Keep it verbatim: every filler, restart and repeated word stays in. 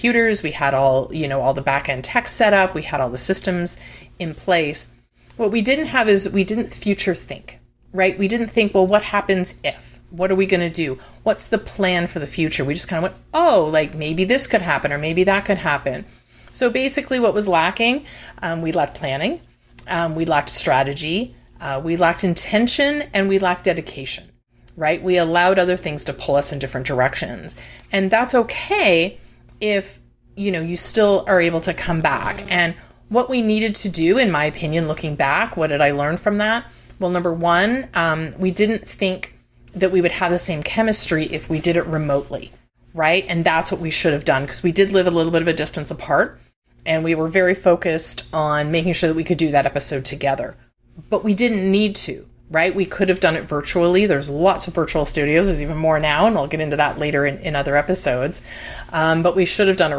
computers, we had all, you know, all the back-end tech set up, we had all the systems in place. What we didn't have is we didn't future think, right? We didn't think, well, what happens if? What are we going to do? What's the plan for the future? We just kind of went, oh, like maybe this could happen or maybe that could happen. So basically what was lacking, um, we lacked planning, um, we lacked strategy, uh, we lacked intention, and we lacked dedication, right? We allowed other things to pull us in different directions. And that's okay if, you know, you still are able to come back. And what we needed to do, in my opinion, looking back, what did I learn from that? Well, number one, um, we didn't think that we would have the same chemistry if we did it remotely, right? And that's what we should have done, because we did live a little bit of a distance apart, and we were very focused on making sure that we could do that episode together. But we didn't need to, right? We could have done it virtually. There's lots of virtual studios. There's even more now, and I'll get into that later in, in other episodes. Um, but we should have done it